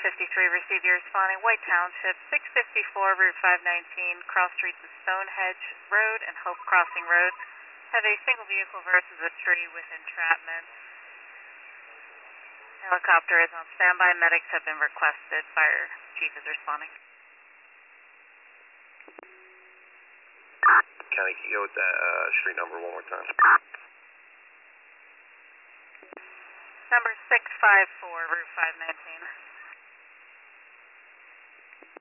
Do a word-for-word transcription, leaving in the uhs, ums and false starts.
fifty-three, receive your responding. White Township, six fifty-four, Route five nineteen, cross streets of Stonehenge Road and Hope Crossing Road. Have a single vehicle versus a tree with entrapment. Helicopter is on standby. Medics have been requested. Fire chief is responding. County, can you go with that uh, street number one more time? Number six five four, Route five nineteen.